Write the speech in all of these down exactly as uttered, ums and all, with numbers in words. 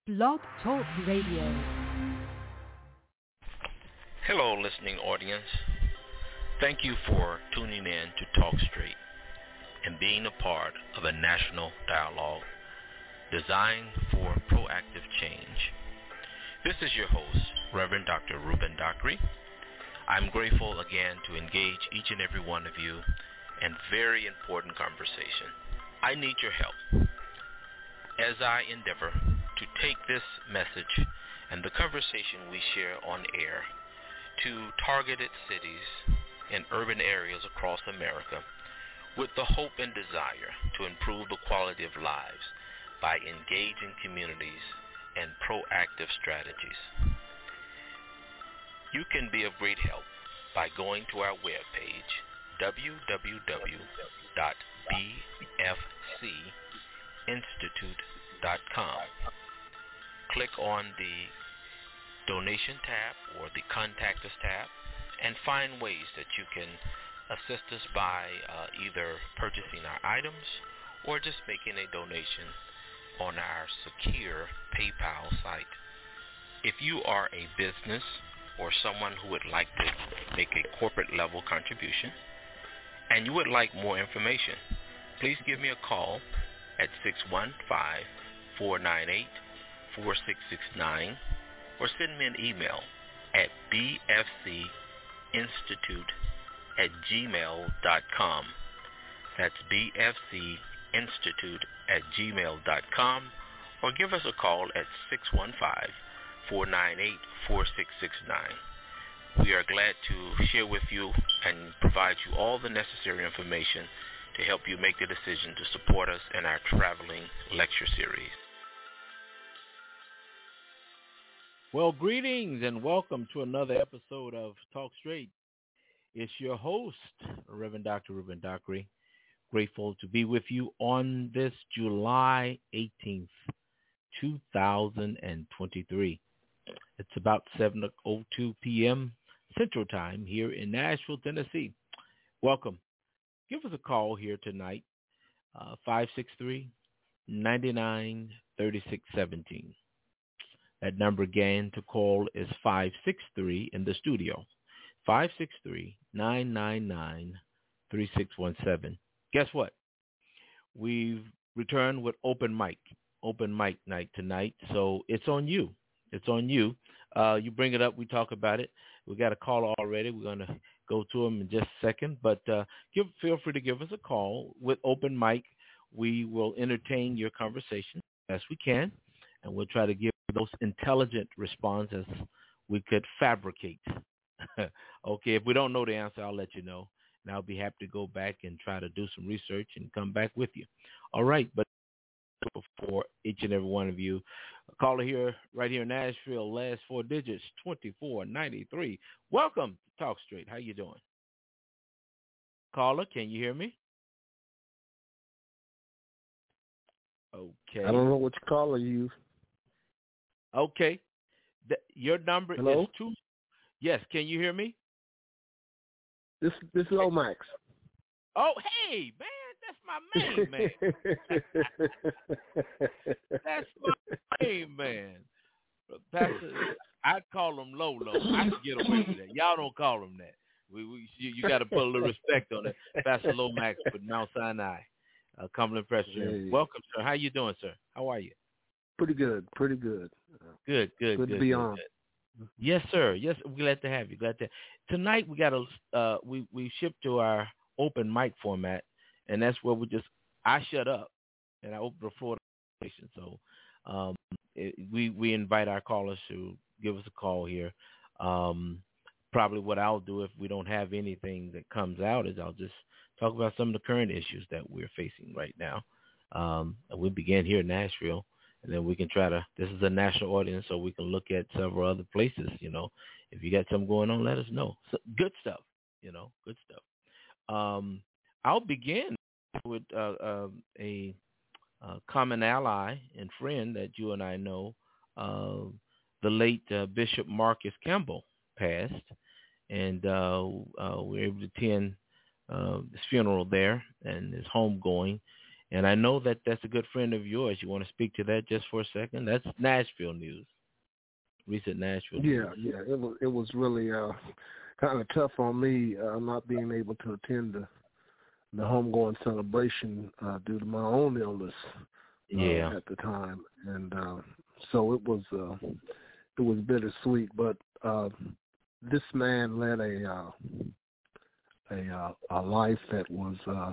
Blog Talk Radio. Hello, listening audience. Thank you for tuning in to Talk Straight and being a part of a national dialogue designed for proactive change. This is your host, Reverend Doctor Ruben Dockery. I'm grateful again to engage each and every one of you in very important conversation. I need your help as I endeavor to take this message and the conversation we share on air to targeted cities and urban areas across America with the hope and desire to improve the quality of lives by engaging communities and proactive strategies. You can be of great help by going to our webpage, w w w dot b f c institute dot com. Click on the donation tab or the contact us tab and find ways that you can assist us by uh, either purchasing our items or just making a donation on our secure PayPal site. If you are a business or someone who would like to make a corporate level contribution and you would like more information, please give me a call at six one five, four nine eight, four six six nine or send me an email at b f c institute at gmail dot com. That's b f c institute at gmail dot com, or give us a call at six one five, four nine eight, four six six nine. We are glad to share with you and provide you all the necessary information to help you make the decision to support us in our traveling lecture series. Well, greetings and welcome to another episode of Talk Straight. It's your host, Reverend Doctor Ruben Dockery. Grateful to be with you on this July eighteenth, two thousand twenty-three. It's about seven oh two p.m. Central Time here in Nashville, Tennessee. Welcome. Give us a call here tonight, uh, five six three, nine nine, three six one seven. That number again to call is five six three in the studio, five six three, nine nine nine, three six one seven. Guess what? We've returned with open mic, open mic night tonight, so it's on you. It's on you. Uh, you bring it up, we talk about it. We got a caller already. We're going to go to him in just a second, but uh, give, feel free to give us a call with open mic. We will entertain your conversation as we can, and we'll try to give those intelligent responses we could fabricate. Okay, if we don't know the answer, I'll let you know, and I'll be happy to go back and try to do some research and come back with you. All right, but for each and every one of you, a caller here, right here in Nashville, last four digits, twenty-four ninety-three. Welcome to Talk Straight. How you doing? Caller, can you hear me? Okay. I don't know which caller you. Okay. The, your number Hello? is two. Yes, can you hear me? This this is Lomax. Oh, hey, man, that's my main man. That's my main man. Pastor, I call him Lolo. I can get away with that. Y'all don't call him that. We, we you, you got to put a little respect on it. Pastor Lomax with Mount Sinai, uh, Cumberland Presbyterian. Hey. Welcome, sir. How you doing, sir? How are you? Pretty good, pretty good. Good, good, good. Good to be good, on. Good. Yes, sir. Yes, we're glad to have you. Glad to. Tonight we got a uh, we we shipped to our open mic format, and that's where we just I shut up and I open the floor to conversation. So um, it, we we invite our callers to give us a call here. Um, probably what I'll do if we don't have anything that comes out is I'll just talk about some of the current issues that we're facing right now. Um, and we begin here in Nashville. And then we can try to, this is a national audience, so we can look at several other places, you know. If you got something going on, let us know. So, good stuff, you know, good stuff. Um, I'll begin with uh, uh, a, a common ally and friend that you and I know. Uh, the late uh, Bishop Marcus Campbell passed, and uh, uh, we were able to attend uh, his funeral there and his homegoing. And I know that that's a good friend of yours. You want to speak to that just for a second? That's Nashville news. Recent Nashville news. Yeah, yeah. It was it was really uh, kind of tough on me uh, not being able to attend the the homegoing celebration uh, due to my own illness uh, Yeah. at the time, and uh, so it was uh, it was bittersweet. But uh, this man led a uh, a uh, a life that was uh,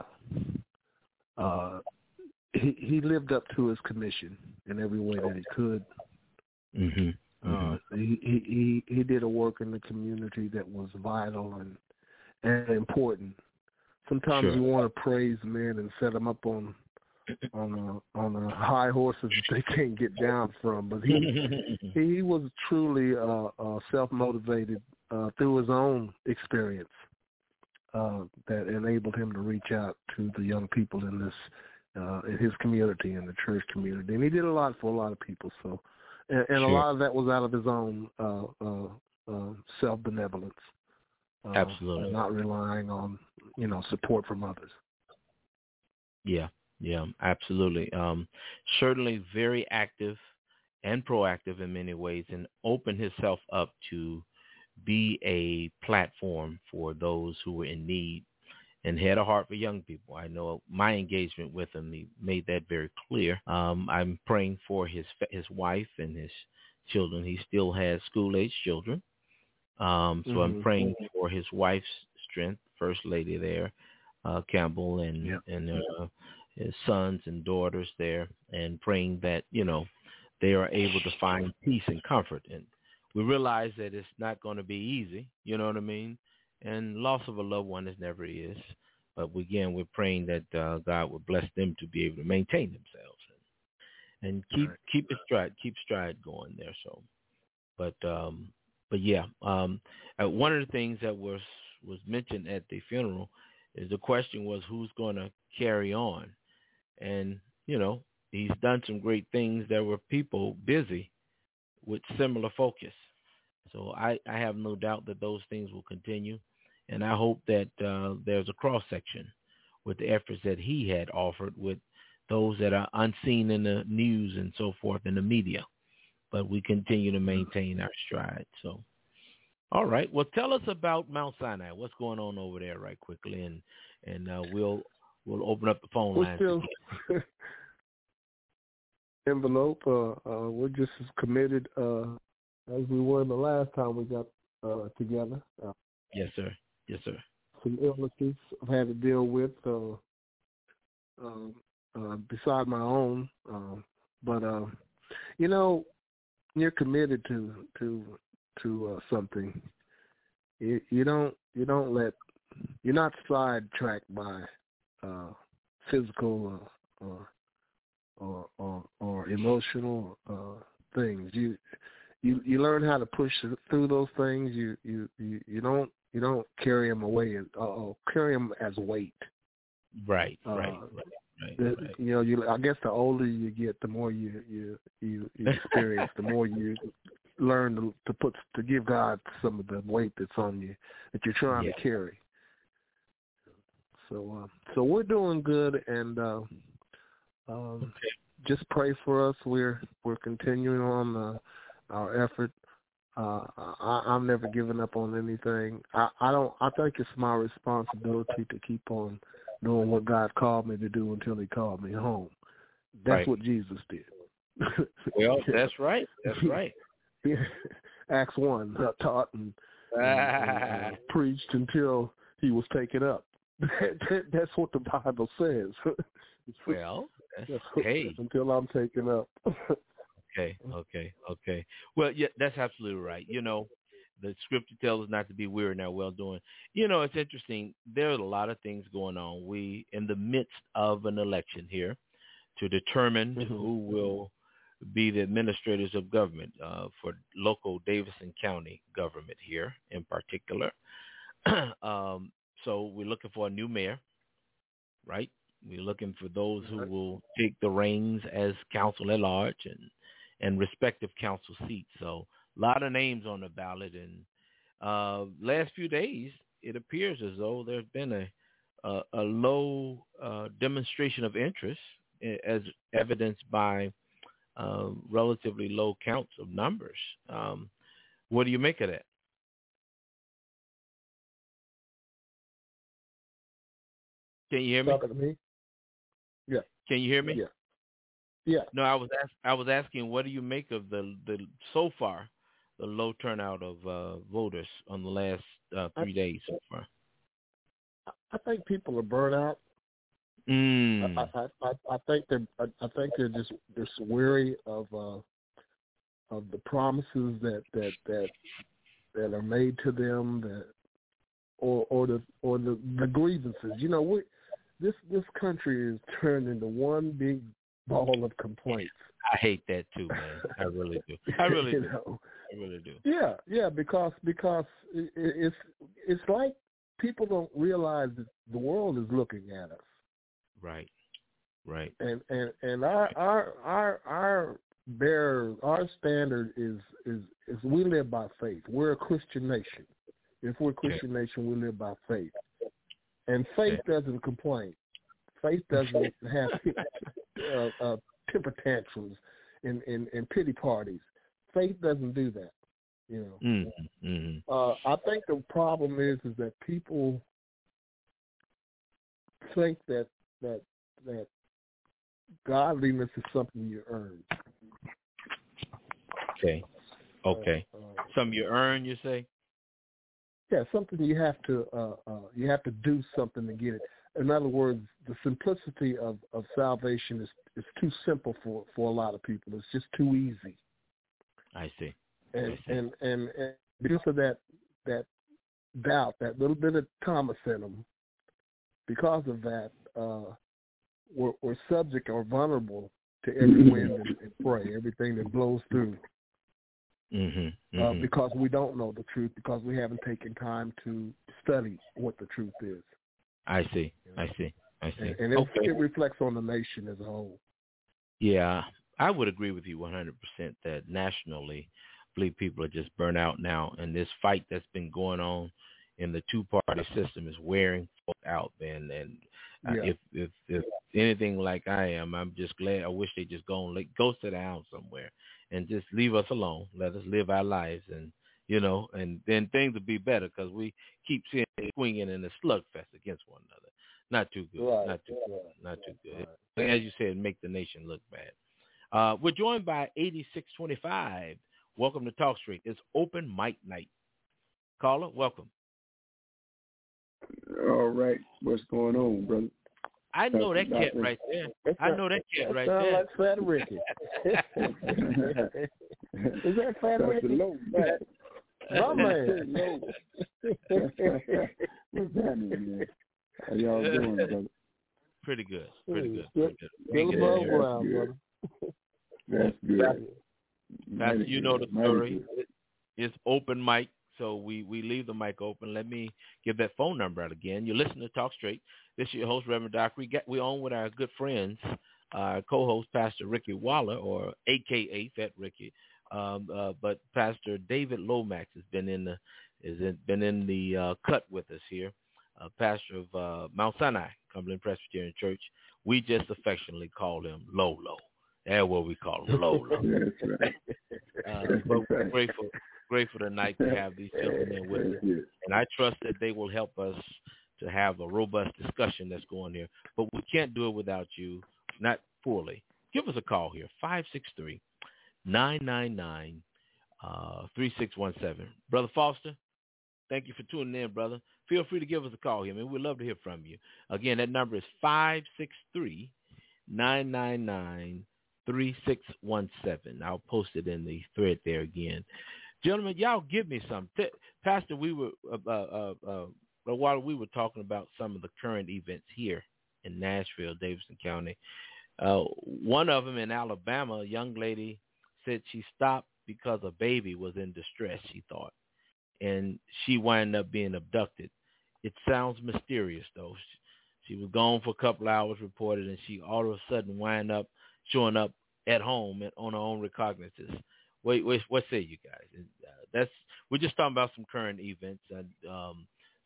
uh, he he lived up to his commission in every way that he could. Mm-hmm. Mm-hmm. Uh, he, he he he did a work in the community that was vital and and important. Sometimes Sure. we want to praise men and set them up on on a, on a high horses that they can't get down from, but he he was truly uh, uh, self-motivated uh, through his own experience uh, that enabled him to reach out to the young people in this uh, in his community, in the church community, and he did a lot for a lot of people. So, and, and Sure. a lot of that was out of his own uh, uh, uh, self-benevolence. Uh, Absolutely. not relying on, you know, support from others. Yeah, yeah, absolutely. Um, certainly very active and proactive in many ways, and opened himself up to be a platform for those who were in need and had a heart for young people. I know my engagement with him, he made that very clear. Um, I'm praying for his his wife and his children. He still has school-age children. Um, so mm-hmm. I'm praying for his wife's strength, First Lady there, uh, Campbell, and yep. and uh, his sons and daughters there, and praying that, you know, they are able to find peace and comfort. And we realize that it's not going to be easy, you know what I mean? And loss of a loved one is never is. But again, we're praying that uh, God would bless them to be able to maintain themselves and, and keep right. keep it stride, keep stride going there. So, but. Um, But yeah, um, uh, one of the things that was was mentioned at the funeral is the question was who's going to carry on, and you know he's done some great things. There were people busy with similar focus, so I, I have no doubt that those things will continue, and I hope that uh, there's a cross section with the efforts that he had offered with those that are unseen in the news and so forth in the media. But we continue to maintain our stride. So, all right. Well, tell us about Mount Sinai. What's going on over there, right quickly, and and uh, we'll we'll open up the phone we're lines. Still envelope. Uh, uh, we're just as committed uh, as we were the last time we got uh, together. Uh, yes, sir. Yes, sir. Some illnesses I've had to deal with, uh, uh, uh, beside my own, uh, but uh, you know. You're committed to to to uh, something. You, you don't you don't let you're not sidetracked by uh, physical uh, or, or or or emotional uh, things. You you you learn how to push through those things. You you you, you don't you don't carry them away and uh, carry them as weight. Right. Uh, right. Right. Right, the, right. You know, you. I guess the older you get, the more you you you, you experience, the more you learn to, to put to give God some of the weight that's on you that you're trying yeah. to carry. So, uh, so we're doing good, and uh, um, okay. just pray for us. We're we're continuing on uh, our effort. Uh, I, I'm never giving up on anything. I, I don't. I think it's my responsibility to keep on doing what God called me to do until He called me home. That's right. what Jesus did. Well, that's right. That's right. Yeah. Acts one uh, taught and, and, and uh, preached until He was taken up. That's what the Bible says. Well, that's, what, hey. Until I'm taken up. Okay, okay, okay. Well, yeah, that's absolutely right. You know, the scripture tells us not to be weary in our well-doing. You know, it's interesting. There's a lot of things going on. We, in the midst of an election here to determine mm-hmm. who will be the administrators of government uh, for local Davidson County government here in particular. um, so we're looking for a new mayor, right? We're looking for those who will take the reins as council at large and and respective council seats. So a lot of names on the ballot. And uh, last few days, it appears as though there's been a, uh, a low uh, demonstration of interest, as evidenced by uh, relatively low counts of numbers. Um, what do you make of that? Can you hear me? Talking to me? Yeah. Can you hear me? Yeah. Yeah. No, I was ask, I was asking, what do you make of the the so far the low turnout of uh, voters on the last uh, three I, days so far? I think people are burnt out. Mm. I, I, I, I think they're I, I think they're just just weary of uh, of the promises that, that that that are made to them, that or or the or the, the grievances. You know, we this this country is turned into one big ball of complaints. I hate that too, man. I really do. I really you do. Know? I really do. Yeah, yeah, because because it, it's it's like people don't realize that the world is looking at us. Right. Right. And and, and our, our our our bear our standard is, is is we live by faith. We're a Christian nation. If we're a Christian yeah. nation, we live by faith. And faith yeah. doesn't complain. Faith doesn't have uh, uh, temper tantrums and, and, and pity parties. Faith doesn't do that. You know. Mm-hmm. Mm-hmm. Uh, I think the problem is is that people think that that that godliness is something you earn. Okay. Okay. Uh, uh, something you earn, you say? Yeah, something you have to uh, uh, you have to do something to get it. In other words, the simplicity of, of salvation is, is too simple for, for a lot of people. It's just too easy. I see. And I see. And, and and because of that that doubt, that little bit of Thomas in them, because of that, uh, we're, we're subject or vulnerable to every wind and, and spray, everything that blows through. Mm-hmm, mm-hmm. Uh, because we don't know the truth, because we haven't taken time to study what the truth is. I see. You know? I see. I see. And, and it, okay. it reflects on the nation as a whole. Yeah, I would agree with you one hundred percent that nationally, I believe people are just burnt out now, and this fight that's been going on in the two-party system is wearing folk out, man. And uh, yeah. if, if if anything like I am, I'm just glad. I wish they just go and go sit down somewhere and just leave us alone. Let us live our lives, and you know, and then things will be better because we keep seeing it swinging in a slugfest against one another. Not too good. Right. Not too right. good. Not too good. Right. As you said, make the nation look bad. Uh, we're joined by eighty-six twenty-five. Welcome to Talk Straight. It's open mic night. Caller, welcome. All right. What's going on, brother? I know that cat right there. I know that cat right there. That sounds like Fat Ricky. Is that Fat Ricky? Low, man. My man. What's happening, man? How y'all doing, brother? Pretty good. Pretty good. Still, Pretty still above ground, brother. That's good. Pastor, you know the story. It's open mic, so we, we leave the mic open. Let me give that phone number out again. You listen to Talk Straight. This is your host, Reverend Dockery. We're on with our good friends, uh, co-host, Pastor Ricky Waller, or A K A Fat Ricky. Um, uh, but Pastor David Lomax has been in the is in, been in the uh, cut with us here. Uh, pastor of uh, Mount Sinai, Cumberland Presbyterian Church. We just affectionately call him Lolo. That's what we call him, Lolo. That's right. uh, but we're grateful, grateful tonight to have these gentlemen with us. And I trust that they will help us to have a robust discussion that's going here. But we can't do it without you, not fully. Give us a call here, five six three, nine nine nine, three six one seven. Brother Foster, thank you for tuning in, brother. Feel free to give us a call here, man. We'd love to hear from you. Again, that number is five six three, nine nine nine, three six one seven. I'll post it in the thread there again. Gentlemen, y'all give me some. T- Pastor, we were, uh, uh, uh, while we were talking about some of the current events here in Nashville, Davidson County, uh, one of them in Alabama, a young lady said she stopped because a baby was in distress, she thought, and she wound up being abducted. It sounds mysterious, though. She, she was gone for a couple hours, reported, and she all of a sudden wound up showing up at home and on her own recognizance. Wait, wait, what say you guys? Uh, that's we're just talking about some current events and um,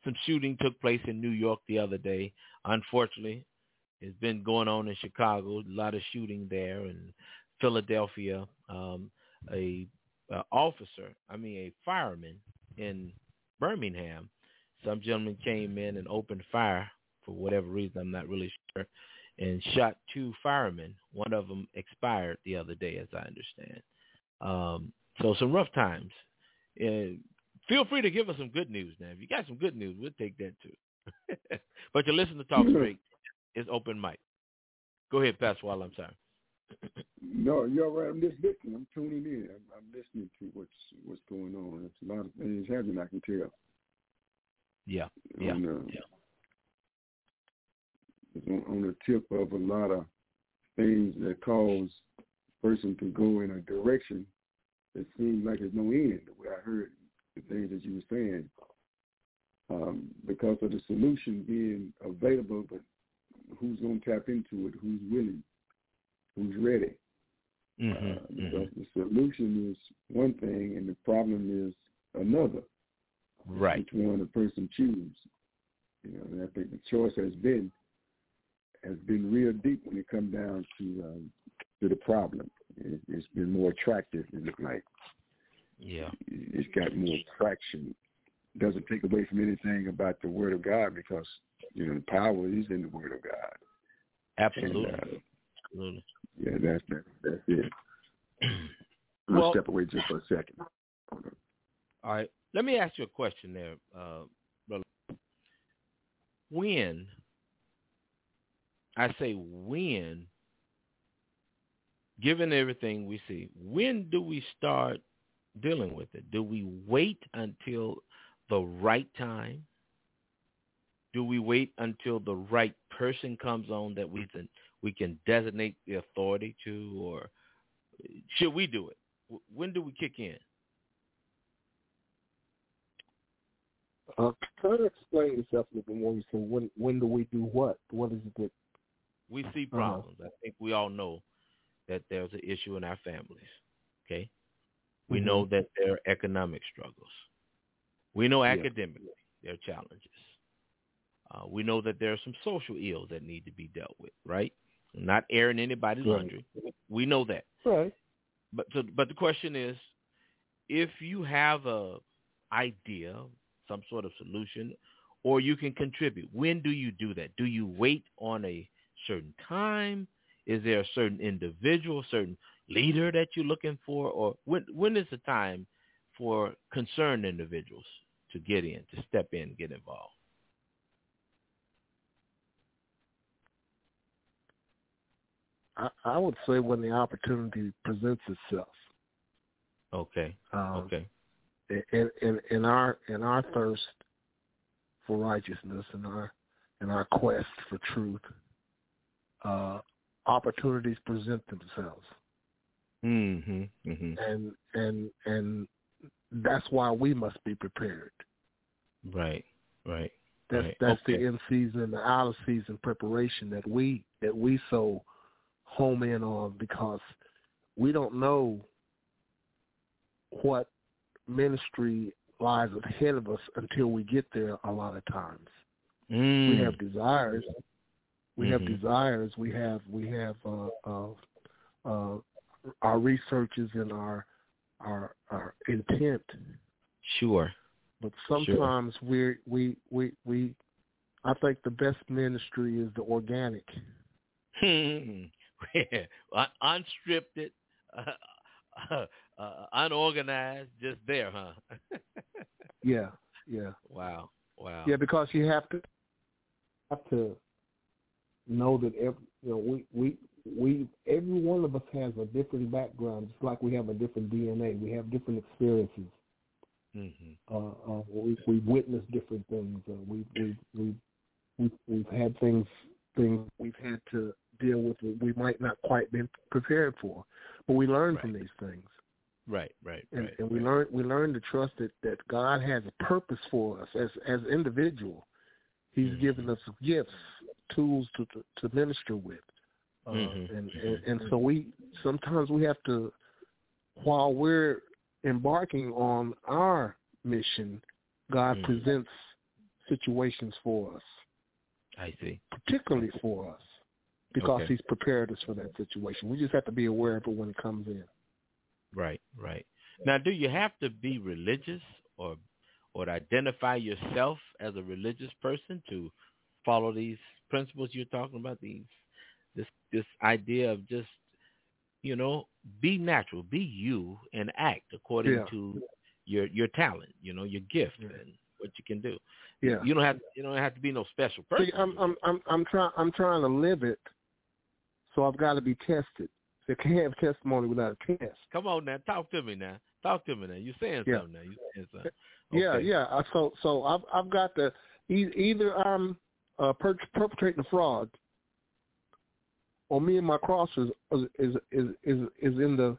some shooting took place in New York the other day. Unfortunately, it's been going on in Chicago. A lot of shooting there, and Philadelphia. Um, a uh, officer, I mean a fireman in Birmingham. Some gentleman came in and opened fire for whatever reason. I'm not really sure, and shot two firemen. One of them expired the other day, as I understand. Um, so some rough times. Uh, feel free to give us some good news now. If you got some good news, we'll take that too. But you listen to Talk Straight. It's open mic. Go ahead, Pastor Wall. I'm sorry. No, you're right. I'm just listening. I'm tuning in. I'm, I'm listening to what's what's going on. There's a lot of things happening. I can tell. Yeah, yeah, on, uh, yeah. It's on, on the tip of a lot of things that cause a person to go in a direction that seems like there's no end. The way I heard the things that you were saying, um, because of the solution being available, but who's going to tap into it? Who's willing? Who's ready? Mm-hmm, uh, because mm-hmm. the solution is one thing and the problem is another. Right. Which one the person chooses. You know, and I think the choice has been has been real deep when it comes down to um, to the problem. It, it's been more attractive. It look like. Yeah. It's got more traction. Doesn't take away from anything about the Word of God because you know the power is in the Word of God. Absolutely. And, uh, Absolutely. Yeah, that's that, that's it. I'll Well, step away just for a second. All right. Let me ask you a question there, uh, brother. When, I say when, given everything we see, when do we start dealing with it? Do we wait until the right time? Do we wait until the right person comes on that we can we can designate the authority to, or should we do it? When do we kick in? Uh, try to explain yourself a little bit more. So when when do we do what? What is it that we see problems? Uh-huh. I think we all know that there's an issue in our families. Okay, we mm-hmm. know that there are economic struggles. We know yeah. academically there are challenges. Uh, we know that there are some social ills that need to be dealt with. Right? I'm not airing anybody's right. laundry. We know that. Right. But so, but the question is, if you have a idea, some sort of solution, or you can contribute, when do you do that? Do you wait on a certain time? Is there a certain individual, certain leader that you're looking for? Or when when is the time for concerned individuals to get in, to step in, get involved? I, I would say when the opportunity presents itself. Okay. Um, okay. In, in in our in our thirst for righteousness and our in our quest for truth, uh, opportunities present themselves, mm-hmm, mm-hmm. and and and that's why we must be prepared. Right, right. That's right. that's okay. the in season and the out of season preparation that we that we so home in on, because we don't know what ministry lies ahead of us until we get there a lot of times. Mm. We have desires. We mm-hmm. have desires. We have we have uh, uh, uh, our researches and our our our intent. Sure. But sometimes sure. we we we we I think the best ministry is the organic. Unscripted, uh, uh, uh, unorganized, just there, huh? yeah, yeah. Wow, wow. Yeah, because you have to have to know that every, you know we we we every one of us has a different background, just like we have a different D N A. We have different experiences. Mm-hmm. Uh, uh, we we've witnessed different things. Uh, we we we we we've had things things we've had to deal with that we might not quite been prepared for, but we learn right. from these things. Right, right, and, right. And we right. learn we learn to trust that, that God has a purpose for us as as individual. He's mm-hmm. given us gifts, tools to to, to minister with, uh, mm-hmm. and, mm-hmm. and and so we sometimes we have to, while we're embarking on our mission, God mm-hmm. presents situations for us. I see. Particularly for us, because okay. he's prepared us for that situation. We just have to be aware of it when it comes in. Right, right. Now, do you have to be religious or or to identify yourself as a religious person to follow these principles you're talking about? These this this idea of just, you know, be natural, be you, and act according yeah. to your your talent, you know, your gift yeah. and what you can do. Yeah. You don't have you don't have to be no special person. See, I'm I'm I'm I'm trying I'm trying to live it, so I've got to be tested. So I can't have testimony without a test. Come on now, talk to me now. Talk to me now. You're saying yeah. something now. You're saying something. Yeah, Okay. yeah. So so I've I've got to either I'm uh, per- perpetrating a fraud, or me and my cross is is is is, is in the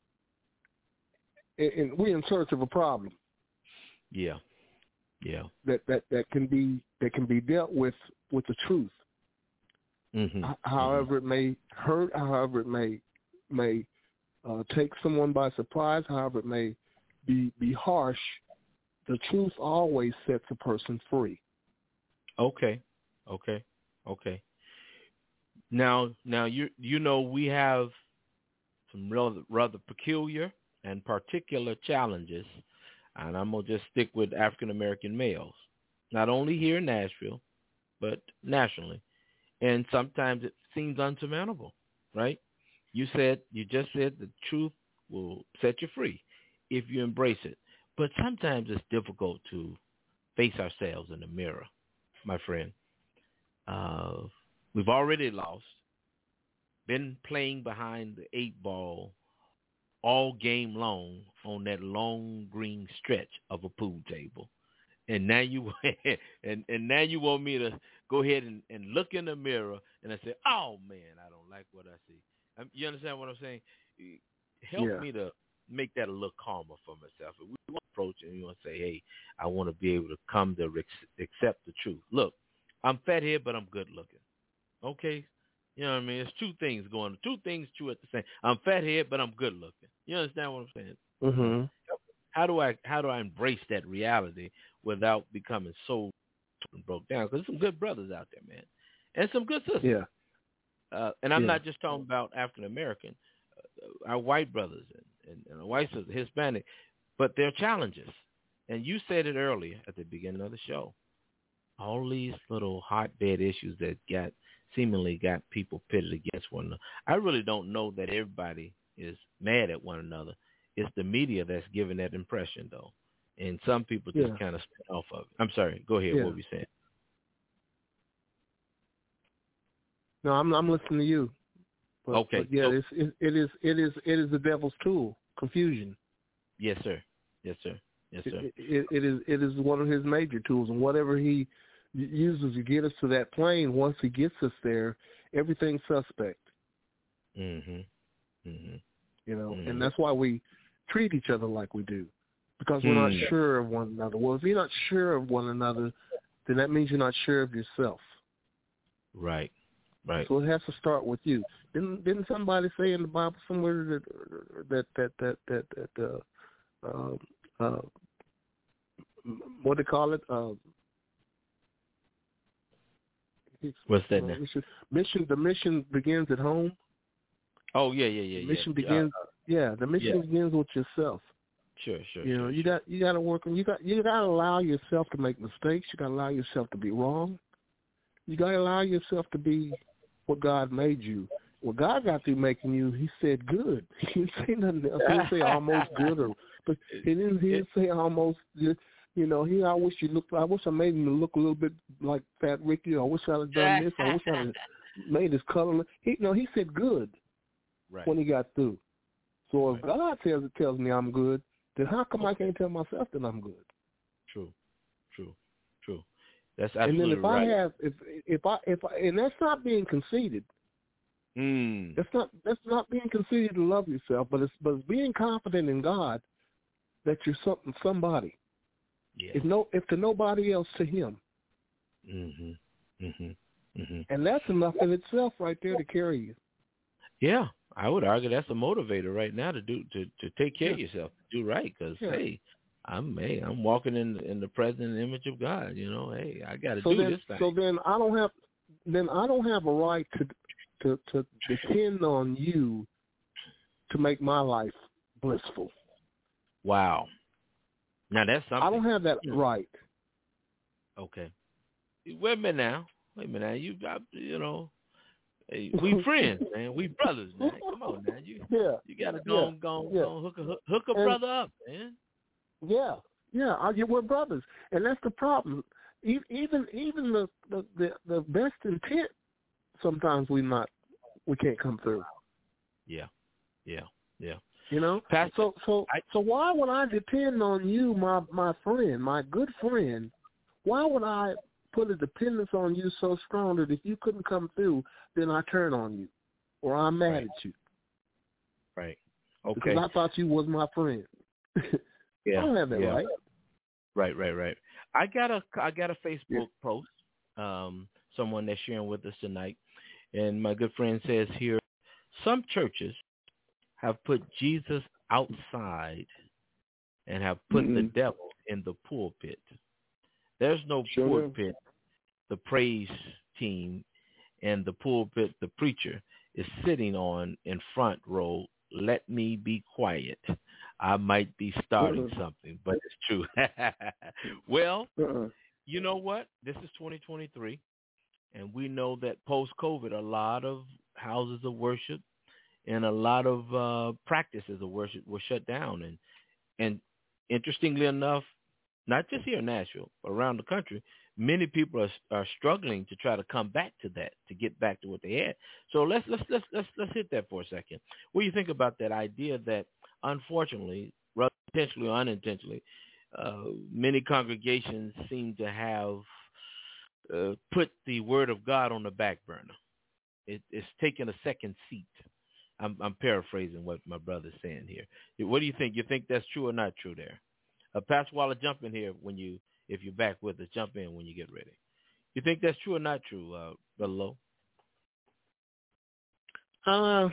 in, we're in search of a problem. Yeah. Yeah. That, that that can be that can be dealt with with the truth. Mm-hmm. However mm-hmm. it may hurt, however it may may uh, take someone by surprise, however it may be be harsh, the truth always sets a person free. Okay. Okay. Okay. Now now you you know we have some rather rather peculiar and particular challenges. And I'm going to just stick with African-American males, not only here in Nashville, but nationally. And sometimes it seems unsurmountable, right? You said, you just said the truth will set you free if you embrace it. But sometimes it's difficult to face ourselves in the mirror, my friend. Uh, we've already lost, been playing behind the eight ball all game long on that long green stretch of a pool table. And now you and, and now you want me to go ahead and, and look in the mirror and I say, oh, man, I don't like what I see. Um, you understand what I'm saying? Help yeah. me to make that a little calmer for myself. If we want to approach and you want to say, hey, I want to be able to come to accept the truth. Look, I'm fat here, but I'm good looking. Okay? You know what I mean? There's two things going on. Two things true at the same. I'm fat head, but I'm good looking. You understand what I'm saying? Mm-hmm. How do I how do I embrace that reality without becoming so broke down? Because there's some good brothers out there, man, and some good sisters. Yeah. Uh, and I'm yeah. not just talking about African American, uh, our white brothers and, and, and our white sisters, Hispanic, but there are challenges. And you said it earlier at the beginning of the show. All these little hotbed issues that got seemingly got people pitted against one another. I really don't know that everybody is mad at one another. It's the media that's giving that impression, though. And some people just yeah. kind of spin off of it. I'm sorry. Go ahead. Yeah. What were you saying? No, I'm I'm listening to you. But, okay. But yeah, so, it's, it, it is it is it is the devil's tool, confusion. Yes, sir. Yes, sir. Yes, sir. It, it, it is it is one of his major tools, and whatever he uses to get us to that plane, once he gets us there, everything's suspect. Mhm. Mhm. You know, mm-hmm. and that's why we treat each other like we do, because we're mm. not sure of one another. Well, if you're not sure of one another, then that means you're not sure of yourself. Right. Right. So it has to start with you. Didn't didn't somebody say in the Bible somewhere that that that that that, that uh, uh, uh, what do they call it? Uh, What's that? uh, now? Mission, mission. The mission begins at home. Oh yeah, yeah, yeah. The mission yeah. begins. Uh, yeah, the mission yeah. begins with yourself. Sure, sure. You know, sure, you sure. got you got to work on. You got you got to allow yourself to make mistakes. You got to allow yourself to be wrong. You got to allow yourself to be what God made you. What God got through making you, He said good. He didn't say nothing else. He didn't say almost good, or but He didn't. He didn't say almost. You know, He. I wish you looked. I wish I made him look a little bit like Fat Ricky. I wish I'd have done this. I wish I'd have made his color. He no. He said good. Right. When He got through. So if right. God tells tells me I'm good, then how come okay. I can't tell myself that I'm good? True, true, true. That's absolutely and then if right. I have, if if I if I, and that's not being conceited. Mm. That's not that's not being conceited to love yourself, but it's but it's being confident in God that you're something somebody. Yeah. If no if to nobody else, to Him. Mhm. Mhm. Mhm. And that's enough in itself, right there, to carry you. Yeah, I would argue that's a motivator right now to do to, to take care yeah. of yourself, to do right. Because yeah. hey, I'm hey, I'm walking in in the present image of God. You know, hey, I got to so do then, this thing. So then I don't have then I don't have a right to to to depend on you to make my life blissful. Wow. Now that's something. I don't have that right. Okay. Wait a minute now. Wait a minute now. You got, you know, hey, we friends, man. We brothers, man. Come on now. You yeah. you got to go yeah. on, go on, yeah. go on, hook a, hook, hook a and, brother up, man. Yeah. Yeah. I, we're brothers. And that's the problem. Even even the, the, the, the best intent, sometimes we not, we can't come through. Yeah. Yeah. Yeah. You know? Pastor, so so I, so why would I depend on you, my, my friend, my good friend? Why would I put a dependence on you so strong that if you couldn't come through, then I turn on you or I'm mad right. at you? Right. Okay. Because I thought you was my friend. Yeah. I don't have that yeah. right. Right, right, right. I got a I got a Facebook yeah. post, um, someone that's sharing with us tonight, and my good friend says here, some churches have put Jesus outside and have put mm-hmm. the devil in the pulpit. There's no sure pulpit. The praise team and the pulpit, the preacher is sitting on in front row. Let me be quiet. I might be starting uh-uh. something, but it's true. Well, uh-uh. you know what? This is twenty twenty-three, and we know that post-COVID, a lot of houses of worship and a lot of uh, practices of worship were shut down. And, and interestingly enough, not just here in Nashville, but around the country, many people are are struggling to try to come back to that, to get back to what they had. So let's let's let's let's let's hit that for a second. What do you think about that idea that, unfortunately, whether intentionally or unintentionally, uh, many congregations seem to have uh, put the Word of God on the back burner? It, it's taken a second seat. I'm, I'm paraphrasing what my brother's saying here. What do you think? You think that's true or not true there? Uh, Pastor Waller, jump in here when you, if you're back with us. Jump in when you get ready. You think that's true or not true, uh, Brother Lowe? Uh,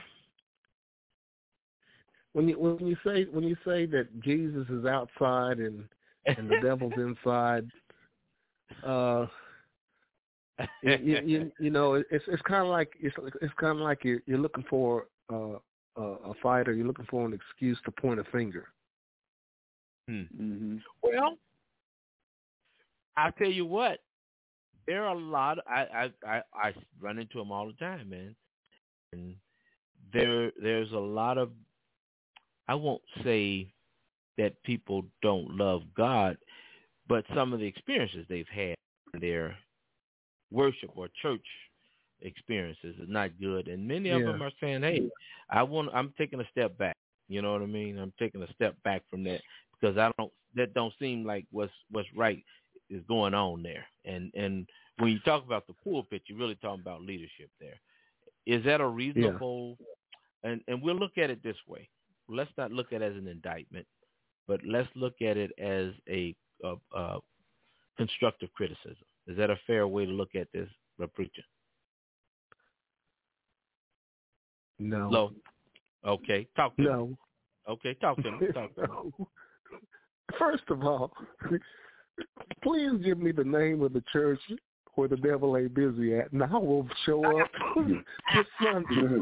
when you when you say when you say that Jesus is outside and and the devil's inside, uh, you, you, you know it's it's kind of like it's it's kind of like you're you're looking for uh, a, a fighter. You're looking for an excuse to point a finger. Hmm. Mm-hmm. Well, I'll tell you what. There are a lot. Of, I, I I I run into them all the time, man. And there there's a lot of. I won't say that people don't love God, but some of the experiences they've had in their worship or church experiences is not good, and many yeah. of them are saying, "Hey, I want. I'm taking a step back." You know what I mean? I'm taking a step back from that because I don't. That don't seem like what's what's right is going on there. And and when you talk about the pulpit, you're really talking about leadership there. Is that a reasonable? Yeah. And and we'll look at it this way. Let's not look at it as an indictment, but let's look at it as a, a, a constructive criticism. Is that a fair way to look at this, the preacher? No. No. Okay, talk to no. me. Okay, talk to me. Talk to no. me. First of all, please give me the name of the church where the devil ain't busy at, and I will show up this Sunday.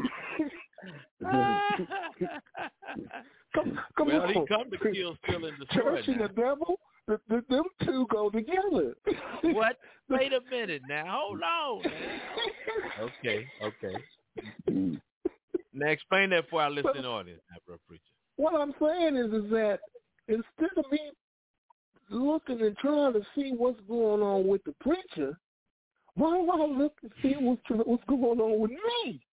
come, come well, on. he come to kill, steal, and destroy. Church and the devil, the, the, them two go together. What? Wait a minute now. Hold on. okay, okay. Now explain that for our listening audience, bro, preacher. What I'm saying is, is that instead of me looking and trying to see what's going on with the preacher, why do I look and see what's, what's going on with me?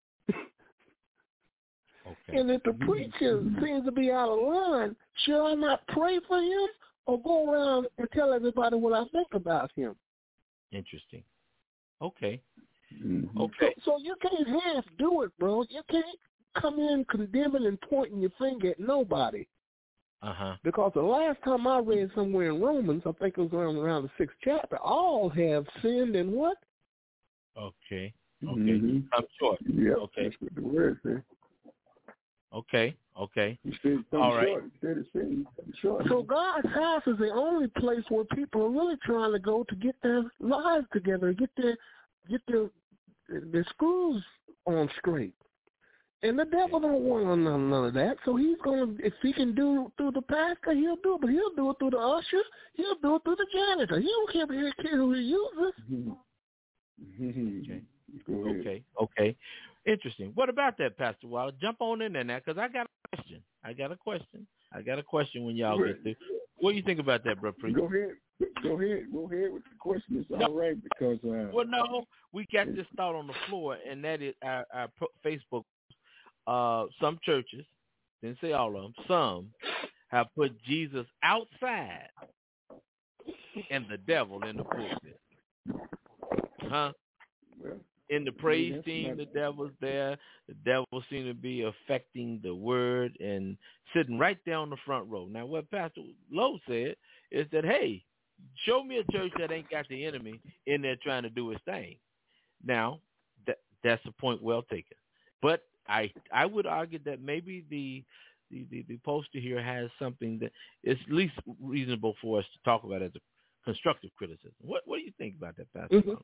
Okay. And if the preacher seems to be out of line, should I not pray for him or go around and tell everybody what I think about him? Interesting. Okay. Mm-hmm. Okay. So, so you can't half do it, bro. You can't come in condemning and pointing your finger at nobody. Uh-huh. Because the last time I read somewhere in Romans, I think it was around, around the sixth chapter, all have sinned and what? Okay. Okay. Mm-hmm. I'm sure. Yeah. Okay. That's what the word says. Okay. Okay. He said something All right. short. He said it's something short. So God's house is the only place where people are really trying to go to get their lives together, get their get their their screws on straight. And the devil don't want none, none of that. So he's gonna, if he can do it through the pastor, he'll do it. But he'll do it through the usher. He'll do it through the janitor. He don't care who he uses. Okay. Go ahead. Okay. Okay. Interesting. What about that, Pastor Waller? Jump on in there now, because I got a question. I got a question. I got a question when y'all get through. What do you think about that, Brother Preacher? Go ahead. Go ahead. Go ahead with the question. It's no. all right because. Uh, well, no, we got this thought on the floor, and that is our, our Facebook. Uh, some churches, didn't say all of them, some have put Jesus outside and the devil in the pulpit. Huh? Well, in the praise yeah, team, not... the devil's there. The devil seems to be affecting the word and sitting right there on the front row. Now, what Pastor Lowe said is that, hey, show me a church that ain't got the enemy in there trying to do his thing. Now, that that's a point well taken. But I I would argue that maybe the, the, the, the poster here has something that is at least reasonable for us to talk about as a constructive criticism. What what do you think about that, Pastor? Mm-hmm.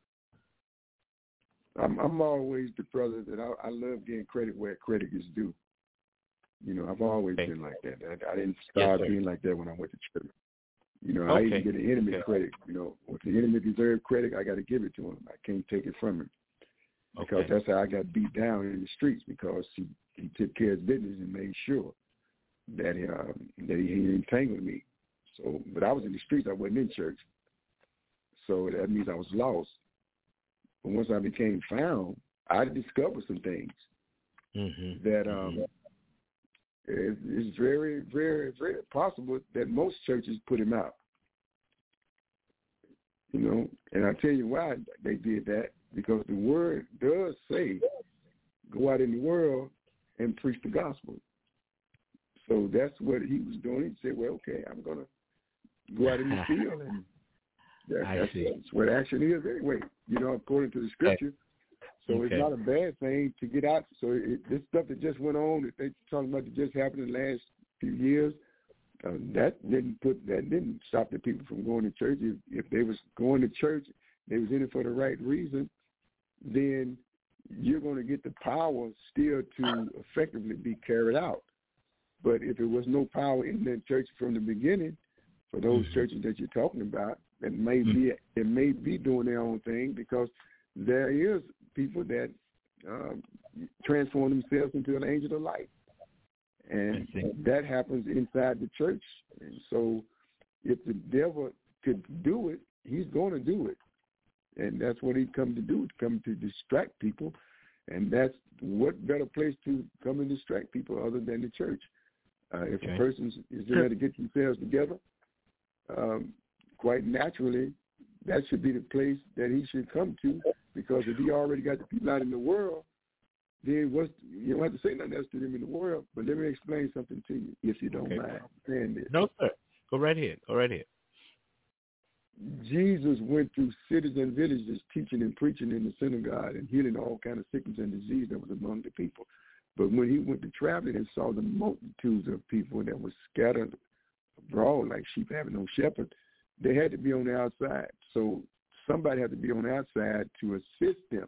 I'm I'm always the brother that I, I love getting credit where credit is due. You know, I've always okay. been like that. I, I didn't start yes, being like that when I went to church. You know, okay. I even get the enemy okay. credit. You know, if the enemy deserves credit, I got to give it to him. I can't take it from him. Because okay. that's how I got beat down in the streets, because he, he took care of his business and made sure that he, um, that he, he didn't tangle me. So, but I was in the streets. I wasn't in church. So that means I was lost. But once I became found, I discovered some things mm-hmm. that um, it, it's very, very, very possible that most churches put him out. You know, and I'll tell you why they did that. Because the word does say, go out in the world and preach the gospel. So that's what he was doing. He said, well, okay, I'm going to go out in the field. And that, that's, that's what action is anyway, you know, according to the scripture. So okay. it's not a bad thing to get out. So it, this stuff that just went on, that they're talking about that just happened in the last few years, uh, that didn't put that didn't stop the people from going to church. If, if they was going to church, they was in it for the right reason, then you're going to get the power still to effectively be carried out. But if there was no power in that church from the beginning, for those mm-hmm. churches that you're talking about, that may mm-hmm. be it may be doing their own thing, because there is people that um, transform themselves into an angel of light, and that happens inside the church. And so, if the devil could do it, he's going to do it. And that's what he come to do, come to distract people. And that's what better place to come and distract people other than the church. Uh, if okay. a person is there to get themselves together, um, quite naturally, that should be the place that he should come to, because if he already got the people out in the world, then what's, you don't have to say nothing else to them in the world. But let me explain something to you, if you don't okay. mind saying this. No, sir. Go right ahead. Go right ahead. Jesus went through cities and villages teaching and preaching in the synagogue and healing all kinds of sickness and disease that was among the people. But when he went to traveling and saw the multitudes of people that were scattered abroad like sheep having no shepherd, they had to be on the outside. So somebody had to be on the outside to assist them.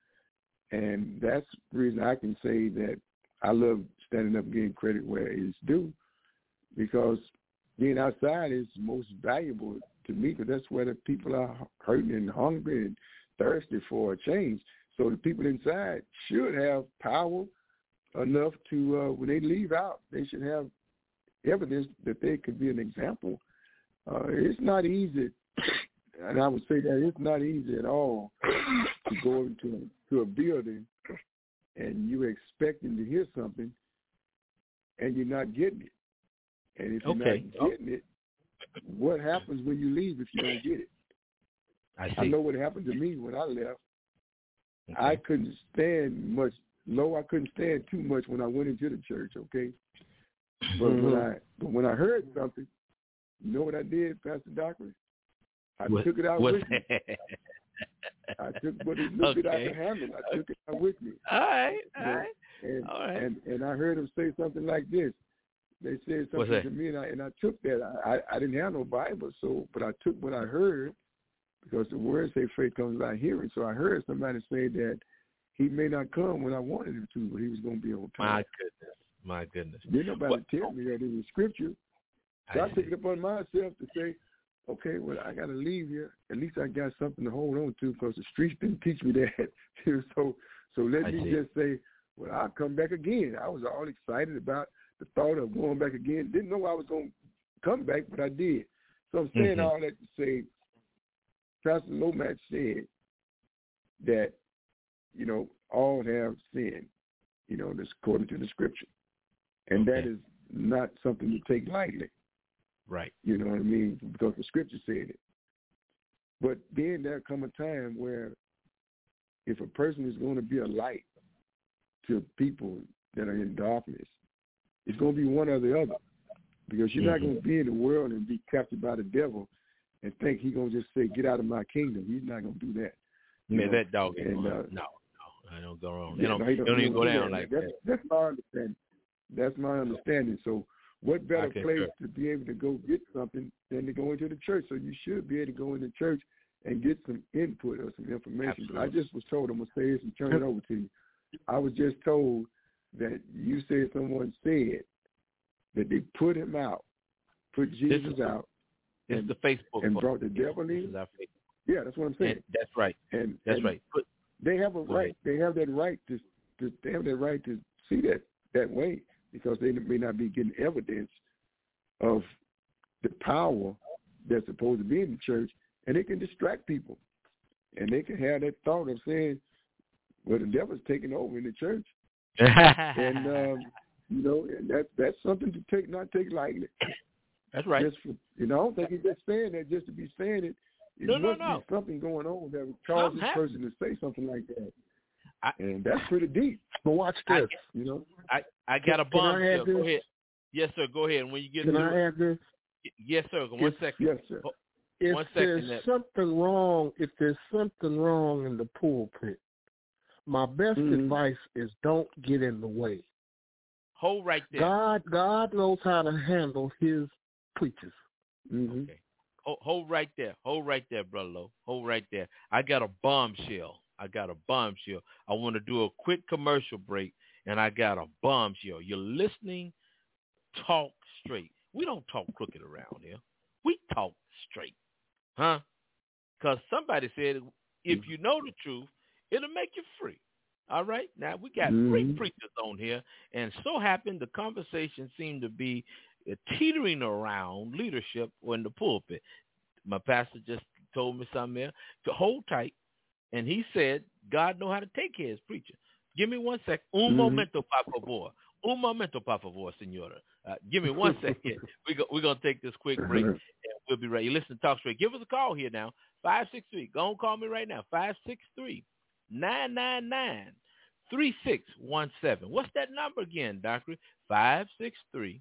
And that's the reason I can say that I love standing up and getting credit where it is due, because being outside is most valuable to me, because that's where the people are hurting and hungry and thirsty for a change. So the people inside should have power enough to, uh, when they leave out, they should have evidence that they could be an example. Uh, it's not easy, and I would say that it's not easy at all to go into to a building and you're expecting to hear something and you're not getting it. And if you're okay. not getting it, what happens when you leave if you don't get it? I, see. I know what happened to me when I left. Okay. I couldn't stand much. Low, I couldn't stand too much when I went into the church, okay? But mm-hmm. when I but when I heard something, you know what I did, Pastor Dockery? I what, took it out with me. I took what it looked okay. it out the handle. I took it out with me. All right, all right. And, All right. and and I heard him say something like this. They said something to me, and I, and I took that. I, I didn't have no Bible, so but I took what I heard because the word say faith comes by hearing. So I heard somebody say that he may not come when I wanted him to, but he was going to be on time. My goodness. My goodness. Didn't nobody what? tell me that in the scripture. So I, I took it upon myself to say, okay, well, I got to leave here. At least I got something to hold on to because the streets didn't teach me that. so so let I me see. just say, well, I'll come back again. I was all excited about the thought of going back again. Didn't know I was going to come back, but I did. So I'm saying mm-hmm. all that to say, Pastor Lomax said that, you know, all have sinned, you know, that's according to the scripture. And okay. that is not something to take lightly. Right. You know what I mean? Because the scripture said it. But then there'll come a time where if a person is going to be a light to people that are in darkness, it's going to be one or the other. Because you're mm-hmm. not going to be in the world and be captured by the devil and think he's going to just say, get out of my kingdom. He's not going to do that. Yeah, know? that dog ain't and, going uh, No, no, I don't go wrong. Yeah, they don't, no, he don't, don't even go do down that. like that's, that. That's my understanding. That's my understanding. So what better Okay, place sure. to be able to go get something than to go into the church? So you should be able to go into church and get some input or some information. Absolutely. But I just was told, I'm going to say this and turn it over to you. I was just told that you said someone said that they put him out, put Jesus is, out, it's and, the Facebook and book. brought the yeah, devil in. This is our Facebook. Yeah, that's what I'm saying. And that's right. And that's and right. Put, they have a Go right. ahead. They have that right to, to. They have that right to see that that way because they may not be getting evidence of the power that's supposed to be in the church, and it can distract people, and they can have that thought of saying, "Well, the devil's taking over in the church," and um, you know, and that that's something to take not take lightly. That's right. Just for, you know, I don't think he's just saying that just to be saying it. It no, must no, no. be something going on that would cause Something this happened. person to say something like that. I, and that's pretty deep. But watch this. I, you know, I, I got a Can bomb. I add Go this? ahead. Yes, sir. Go ahead. And when you get Can to I it, add this? yes, sir. One yes, second. Yes, sir. Oh, If one there's second. That, something wrong, if there's something wrong in the pulpit, my best mm-hmm. advice is don't get in the way. hold right there. God, God knows how to handle His preachers. Mm-hmm. Okay. Hold, hold right there. Hold right there, Brother Lowe. Hold right there. I got a bombshell. I got a bombshell. I want to do a quick commercial break, and I got a bombshell. You're listening. Talk straight. We don't talk crooked around here. We talk straight, huh? Because somebody said if you know the truth, it'll make you free. All right? Now, we got mm-hmm. great preachers on here, and so happened the conversation seemed to be teetering around leadership in the pulpit. My pastor just told me something there to hold tight, and he said God know how to take care of his preacher. Give me one sec. Un mm-hmm. momento, por favor. Un momento, por favor, senora. Uh, give me one second. We go, we're going to take this quick break, and we'll be ready. You listen to Talk Straight. Give us a call here now, five six three. Go and call me right now, five six three, nine nine nine, three six one seven. What's that number again, Doctor? five six three,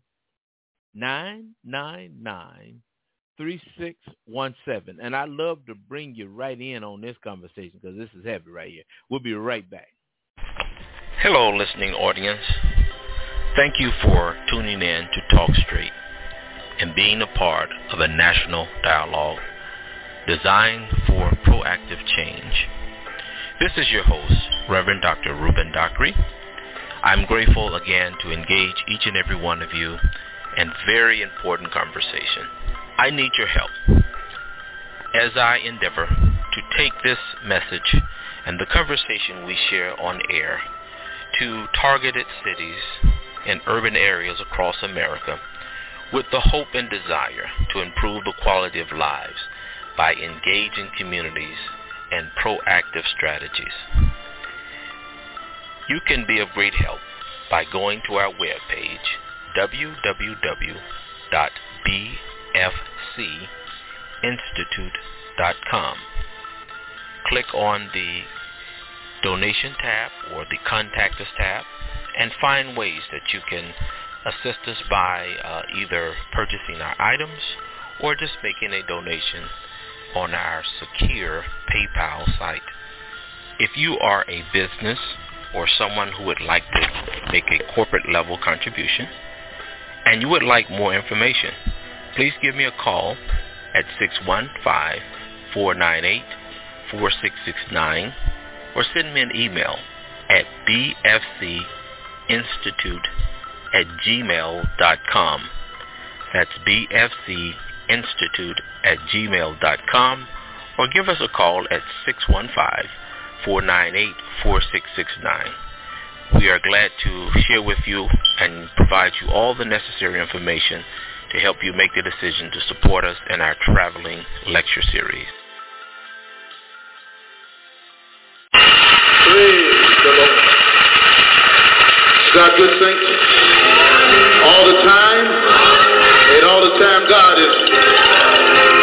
nine nine nine, three six one seven. And I love to bring you right in on this conversation because this is heavy right here. We'll be right back. Hello, listening audience. Thank you for tuning in to Talk Straight and being a part of a national dialogue designed for proactive change. This is your host, Reverend Doctor Ruben Dockery. I'm grateful again to engage each and every one of you in very important conversation. I need your help as I endeavor to take this message and the conversation we share on air to targeted cities and urban areas across America with the hope and desire to improve the quality of lives by engaging communities and proactive strategies. You can be of great help by going to our webpage, w w w dot b f c institute dot com. Click on the donation tab or the contact us tab and find ways that you can assist us by uh, either purchasing our items or just making a donation on our secure PayPal site. If you are a business or someone who would like to make a corporate level contribution, and you would like more information, please give me a call at six one five, four nine eight, four six six nine or send me an email at b f c institute at gmail dot com. That's b f c institute at gmail dot com, or give us a call at six one five, four nine eight, four six six nine. We are glad to share with you and provide you all the necessary information to help you make the decision to support us in our traveling lecture series. Praise the Lord. Is God good, saints? All the time, and all the time God is.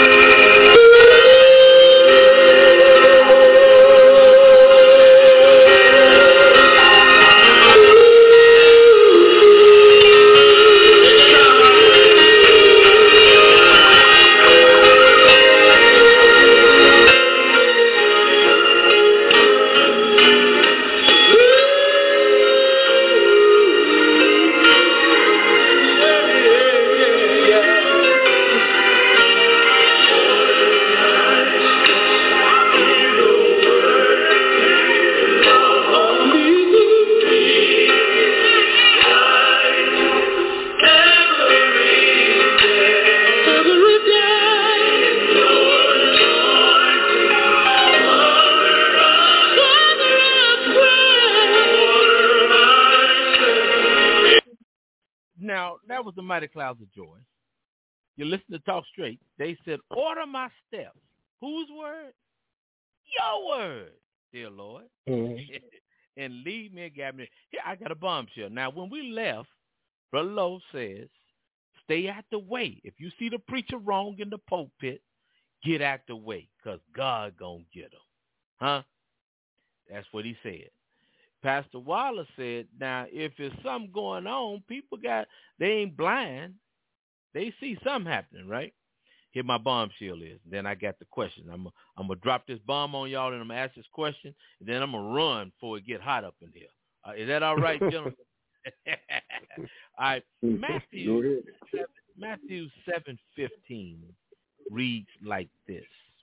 Now, that was the Mighty Clouds of Joy. You listen to Talk Straight. They said, order my steps. Whose word? Your word, dear Lord. Mm-hmm. And lead me and guide me. Here, I got a bombshell. Now, when we left, Brother Lowe says, stay out the way. If you see the preacher wrong in the pulpit, get out the way, because God gonna get him. Huh? That's what he said. Pastor Wallace said, now, if there's something going on, people got, they ain't blind. They see something happening, right? Here my bombshell is. Then I got the question. I'm I'm going to drop this bomb on y'all, and I'm going to ask this question, and then I'm going to run before it get hot up in here. Uh, is that all right, gentlemen? All right. Matthew, Matthew seven fifteen reads like this.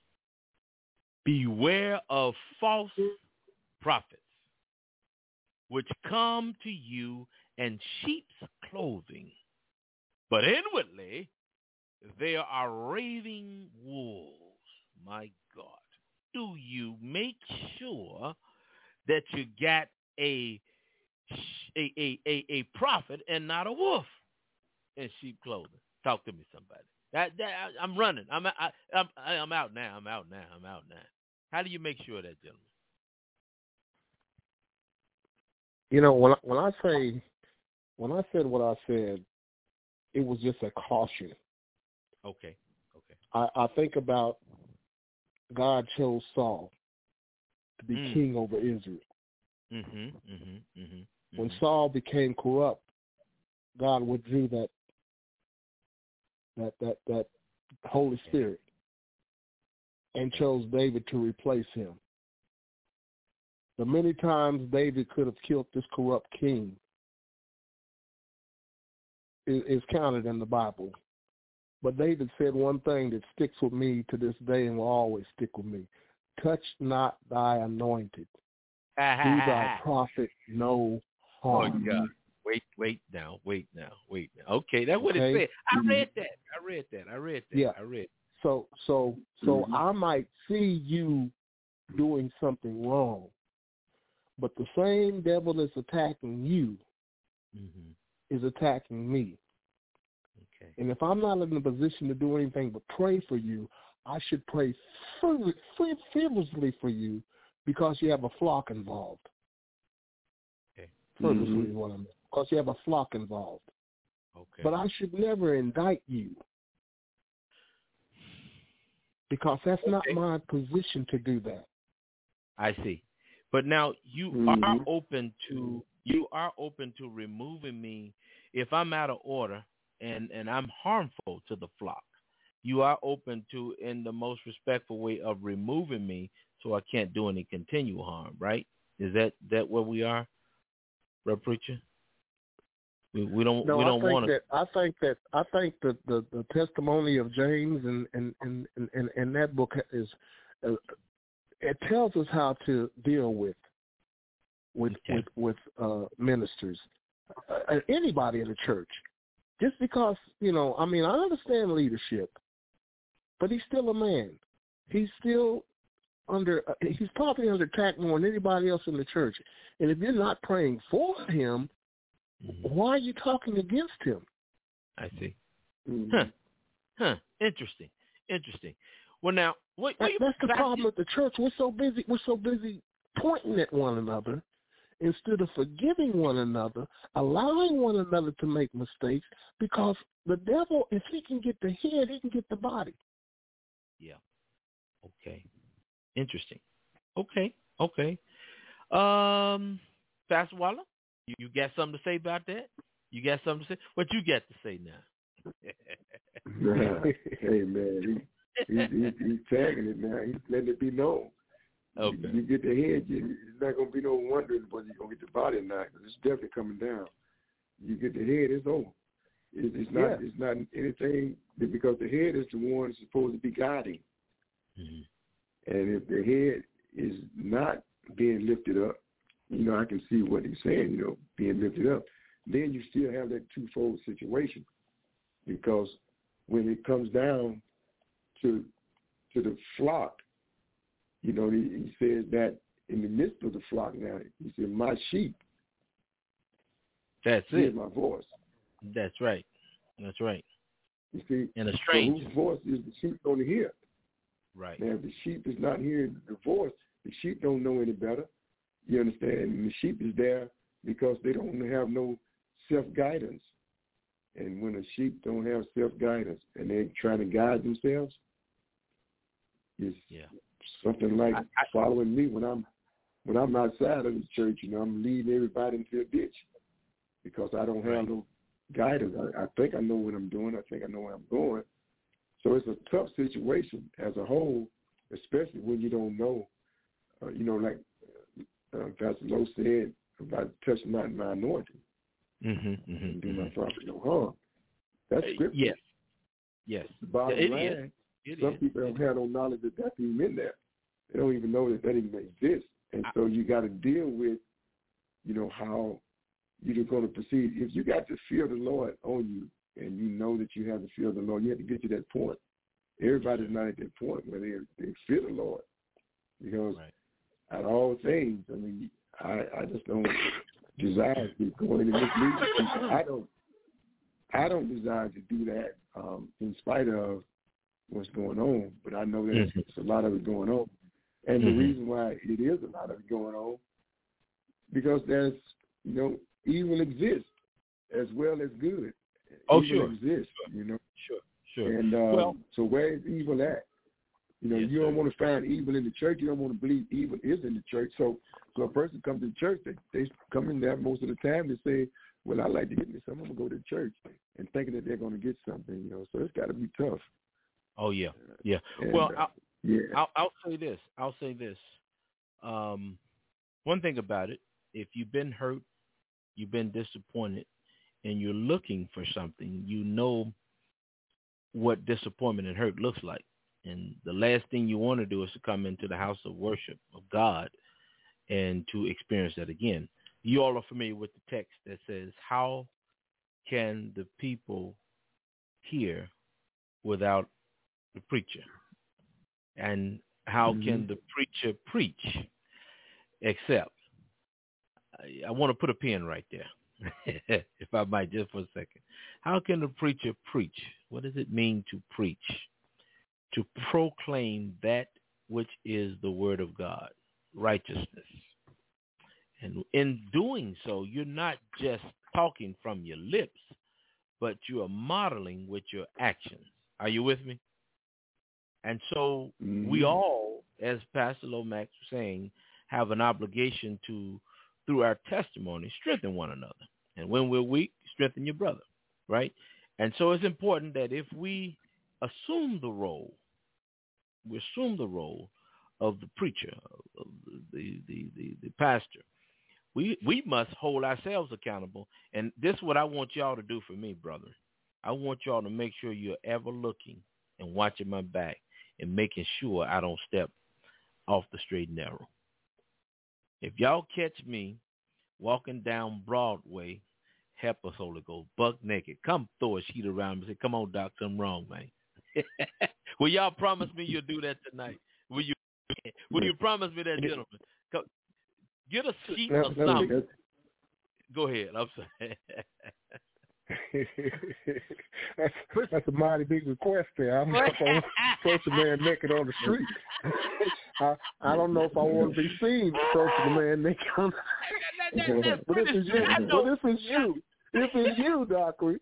Beware of false prophets, which come to you in sheep's clothing, but inwardly they are raving wolves. My God. Do you make sure that you got a a a a, a prophet and not a wolf in sheep clothing? Talk to me, somebody. That, that I, I'm running. I'm I, I'm I'm out now. I'm out now. I'm out now. How do you make sure that, gentlemen? You know, when I, when I say when I said what I said, it was just a caution. Okay. Okay. I, I think about God chose Saul to be mm. king over Israel. Mm-hmm, mm-hmm, mm-hmm, mm-hmm. When Saul became corrupt, God withdrew that that that that Holy Spirit and chose David to replace him. The many times David could have killed this corrupt king is, is counted in the Bible. But David said one thing that sticks with me to this day and will always stick with me. Touch not thy anointed. Do thy prophet no harm. Oh, God. Wait, wait now, wait now, wait now. Okay, that's what okay. it said. I read that. I read that. I read that. Yeah. I read. So, so, so mm-hmm. I might see you doing something wrong, but the same devil that's attacking you mm-hmm. is attacking me. Okay. And if I'm not in a position to do anything but pray for you, I should pray fervently for you because you have a flock involved. Okay. Fervently mm-hmm. is what I mean. Because you have a flock involved. Okay. But I should never indict you because that's okay. not my position to do that. I see. But now you mm-hmm. are open to you are open to removing me if I'm out of order and, and I'm harmful to the flock. You are open to, in the most respectful way, of removing me so I can't do any continual harm, right? Is that that where we are, Brother Preacher? We, we don't no, we don't I think want to. that I think that I think that the, the testimony of James and and, and, and, and that book is uh, it tells us how to deal with with Okay. with with uh, ministers, uh, anybody in the church. Just because, you know, I mean, I understand leadership, but he's still a man. He's still under, uh, he's probably under attack more than anybody else in the church. And if you're not praying for him, mm-hmm. why are you talking against him? I see. Mm-hmm. Huh. Huh. Interesting. Interesting. Well, now, what, that, what that's the that, problem with the church. We're so busy. We're so busy pointing at one another instead of forgiving one another, allowing one another to make mistakes, because the devil, if he can get the head, he can get the body. Yeah. Okay. Interesting. Okay. Okay. Um, Pastor Waller, you, you got something to say about that? You got something to say? What you got to say now? Hey, man, he, he, he, he's tagging it now. He's letting it be known. Okay. You, you get the head, you, it's not going to be no wondering whether you're going to get the body or not, because it's definitely coming down. You get the head, it's over. It, it's not yeah. It's not anything, because the head is the one that's supposed to be guiding. Mm-hmm. And if the head is not being lifted up, you know, I can see what he's saying, you know, being lifted up, then you still have that twofold situation. Because when it comes down to to the flock, you know, he, he says that in the midst of the flock now, he said, my sheep, that's hear it. my voice. That's right. That's right. You see, and a stranger. So whose voice is the sheep going to hear? Right. Now, if the sheep is not hearing the voice, the sheep don't know any better. You understand? And the sheep is there because they don't have no self-guidance. And when a sheep don't have self-guidance and they're trying to guide themselves, it's yeah. something like I, I, following me when I'm when I'm outside of the church. You know, I'm leading everybody into a ditch because I don't have right. no guidance. I, I think I know what I'm doing. I think I know where I'm going. So it's a tough situation as a whole, especially when you don't know. Uh, you know, like uh, Pastor Lowe said about touching not my anointing. Mm-hmm, mm-hmm, and do mm-hmm. my prophet no harm. That's scripture. Yes. Yes. The bottom it line, is. It some is. people don't have no knowledge that that's even in there. They don't even know that that even exists. And so you got to deal with, you know, how you're going to proceed. If you got to fear the Lord on you and you know that you have to fear the Lord, you have to get to that point. Everybody's not at that point where they they fear the Lord. Because right. at all things, I mean, I, I just don't desire to go in and mislead people. I don't I don't desire to do that um, in spite of what's going on, but I know that mm-hmm. it's, it's a lot of it going on. And mm-hmm. the reason why it is a lot of it going on, because there's, you know, evil exists as well as good. Oh, evil sure. exists, you know. Sure, sure. And uh, well, so where is evil at? You know, yes, you don't sir. want to find evil in the church. You don't want to believe evil is in the church. So, so a person comes to church, they, they come in there most of the time. They say, well, I like to get me something. I'm going to go to church, and thinking that they're going to get something, you know. So it's got to be tough. Oh, yeah. Yeah. And, well, uh, I'll, yeah. I'll, I'll say this. I'll say this. Um, one thing about it, if you've been hurt, you've been disappointed, and you're looking for something, you know what disappointment and hurt looks like. And the last thing you want to do is to come into the house of worship of God and to experience that again. You all are familiar with the text that says, how can the people hear without the preacher? And how mm-hmm. can the preacher preach except? I, I want to put a pin right there, if I might, just for a second. How can the preacher preach? What does it mean to preach? To proclaim that which is the word of God, righteousness. And in doing so, you're not just talking from your lips, but you are modeling with your actions. Are you with me? And so mm-hmm. we all, as Pastor Lomax was saying, have an obligation to, through our testimony, strengthen one another. And when we're weak, strengthen your brother, right? And so it's important that if we assume the role, we assume the role of the preacher, of the, the, the, the pastor. We we must hold ourselves accountable. And this is what I want y'all to do for me, brother. I want y'all to make sure you're ever looking and watching my back and making sure I don't step off the straight and narrow. If y'all catch me walking down Broadway, help us, Holy Ghost, buck naked, come throw a sheet around me and say, come on, Doc, something wrong, man. Will y'all promise me you'll do that tonight? Will you Will you promise me that, gentlemen? Come, get a sheet no, or no, something. Go ahead. I'm sorry. that's, that's a mighty big request there. I'm not going to approach a man naked on the street. I, I don't know if I want to be seen approaching a man naked on the street. But this is you. But this is you. This is you, Doctor.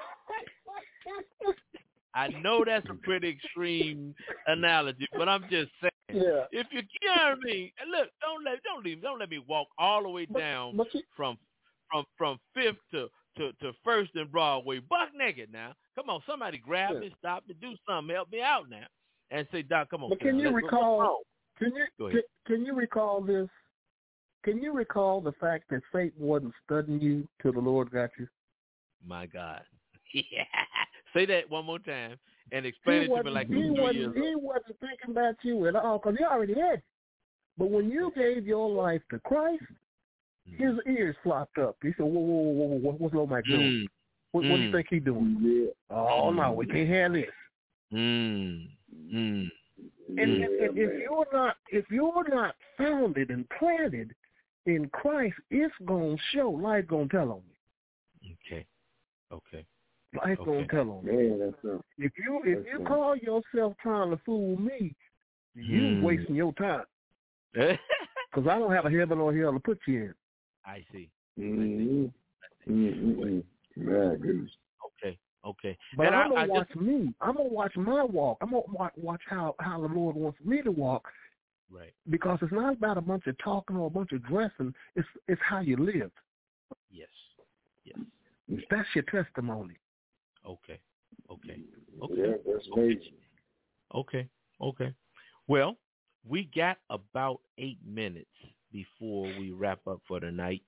I know that's a pretty extreme analogy, but I'm just saying. Yeah. If you, you know what I mean, and look, don't let don't leave, don't let me walk all the way down but, but you, from from from Fifth to, to, to First and Broadway, buck naked now. Come on, somebody grab yeah. me, stop me, do something, help me out now, and say, Doc, come on. But can you recall? Can you can, can you recall this? Can you recall the fact that Satan wasn't studying you till the Lord got you? My God. Yeah. Say that one more time and explain he it to me like he two wasn't, years He wasn't thinking about you at all because he already had you. But when you gave your life to Christ, mm. his ears flopped up. He said, whoa, whoa, whoa, whoa, what's Lomax doing? Mm. What, mm. what do you think he's doing? Yeah. Oh, mm. no, we can't have this. Mm. Mm. And, and, and if you're not if you're not founded and planted in Christ, it's going to show. Life's going to tell on you. Okay. Okay. Life's okay. going to tell on you. Yeah, that's right. If you if that's you right. call yourself trying to fool me, you're mm. wasting your time. Because I don't have a heaven or hell to put you in. I see. Mm-hmm. Mm-hmm. Yeah, goodness. Okay. Okay. But and I'm I, gonna I watch just, me. I'm gonna watch my walk. I'm gonna watch, watch how, how the Lord wants me to walk. Right. Because it's not about a bunch of talking or a bunch of dressing. It's it's how you live. Yes. Yes. That's your testimony. Okay. Okay. Okay. Yeah, that's okay. amazing. Okay. Okay. Well, we got about eight minutes before we wrap up for tonight.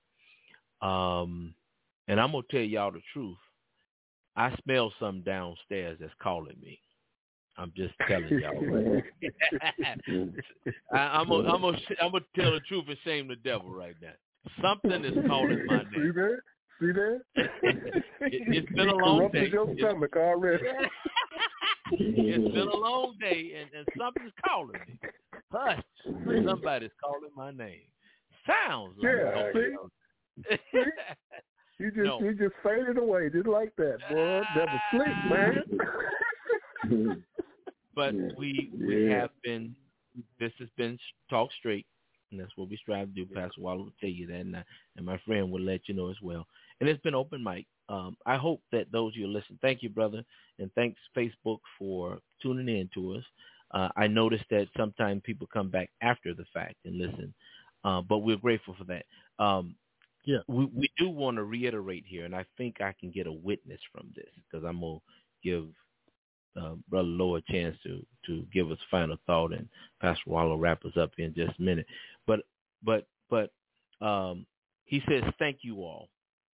Um, and I'm gonna tell y'all the truth. I smell something downstairs that's calling me. I'm just telling y'all. I, I'm gonna I'm gonna I'm gonna tell the truth and shame the devil right now. Something is calling my name. See that? See that? it, it's been a long day. Your stomach already. It's been a long day, and, and something's calling me. Hush! Somebody's calling my name. Sounds like yeah. See? See? You just no. you just faded away just like that, boy. Never sleep, man. But we we yeah. have been. This has been Talk Straight, and that's what we strive to do. Pastor Waller will tell you that, and, I, and my friend will let you know as well. And it's been open mic. Um, I hope that those of you listen, thank you, brother, and thanks Facebook for tuning in to us. Uh, I noticed that sometimes people come back after the fact and listen, uh, but we're grateful for that. Um, yeah, we, we do want to reiterate here, and I think I can get a witness from this because I'm going to give uh, Brother Lowe a chance to, to give us final thought, and Pastor Waller wrap us up in just a minute. But but but um, he says, thank you all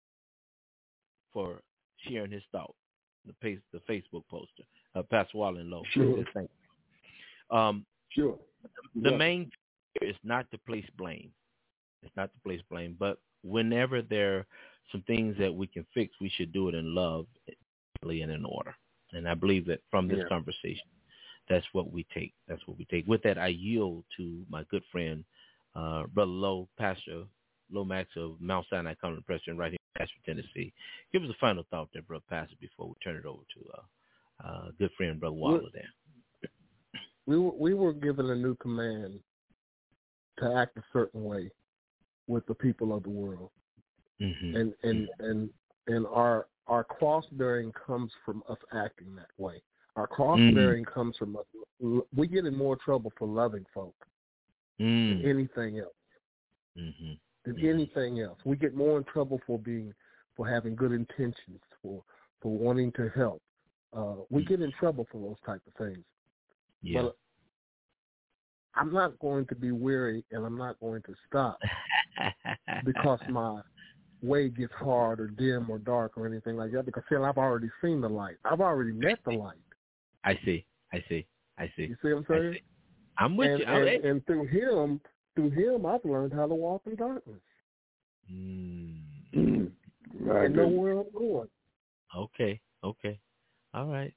for sharing his thought, the, page, the Facebook poster, uh, Pastor Waller and Lowe. Sure. Says, thank you. Um, sure. The yeah. main is not to place blame. It's not to place blame, but whenever there are some things that we can fix, we should do it in love and in order. And I believe that from this yeah. conversation, that's what we take. That's what we take. With that, I yield to my good friend, uh, Brother Lowe, Pastor Lomax of Mount Sinai Covenant Presbyterian right here in Nashville, Tennessee. Give us a final thought there, Brother Pastor, before we turn it over to uh, uh, good friend, Brother Waller there. We were, we were given a new command to act a certain way with the people of the world. Mm-hmm. And and and and our our cross bearing comes from us acting that way. Our cross bearing mm-hmm. comes from us. We get in more trouble for loving folk mm-hmm. than anything else. Mm-hmm. Than mm-hmm. anything else. We get more in trouble for being for having good intentions, for for wanting to help. Uh, we mm-hmm. get in trouble for those type of things. Yeah. But I'm not going to be weary, and I'm not going to stop because my way gets hard or dim or dark or anything like that. Because see, I've already seen the light. I've already met the light. I see. I see. I see. You see what I'm saying? I'm with and, you. And, and, and through him, through him, I've learned how to walk in darkness. Mm. And know where I'm going. Okay. Okay. All right.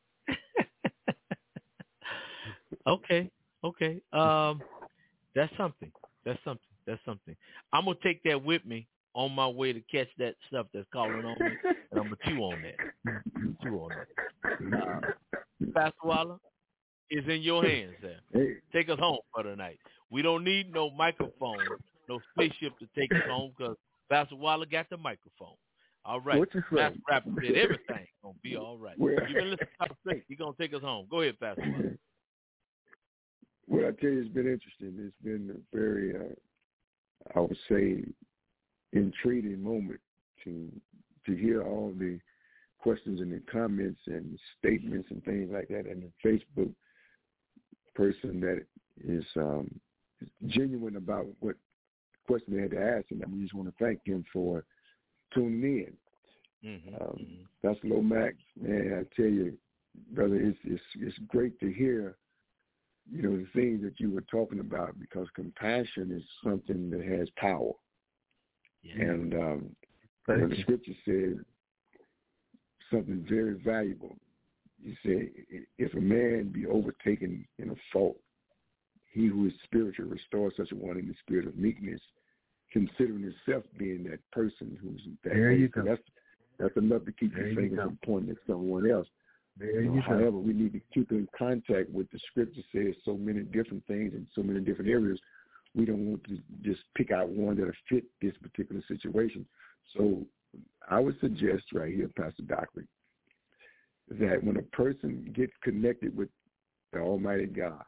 okay. Okay. Um, that's something. That's something. That's something. I'm gonna take that with me on my way to catch that stuff that's calling on me, and I'm gonna chew on that. Chew on that. Uh, Pastor Waller, is in your hands, sir. Hey. Take us home for the night. We don't need no microphone, no spaceship to take us home because Pastor Waller got the microphone. All right. What you say? Pastor Rapper said everything's going to be all right. Well, you can listen to straight. He's going to take us home. Go ahead, Pastor Waller. Well, I tell you, it's been interesting. It's been a very, uh, I would say, intriguing moment to to hear all the questions and the comments and statements and things like that, and the Facebook person that is um, genuine about what question they had to ask, and we just want to thank him for tuning in. Mm-hmm. Um, mm-hmm. That's Lomax, man. I tell you, brother, it's, it's it's great to hear, you know, the things that you were talking about, because compassion is something that has power. Yeah. And um, you know, the scripture says something very valuable. You say, if a man be overtaken in a fault, he who is spiritual restores such a one in the spirit of meekness, considering himself being that person who's that. There you go. That's that's enough to keep there your finger from pointing at someone else. There you you However, go. we need to keep in contact with the scripture says so many different things in so many different areas. We don't want to just pick out one that'll fit this particular situation. So I would suggest right here, Pastor Dockery, that when a person gets connected with the Almighty God,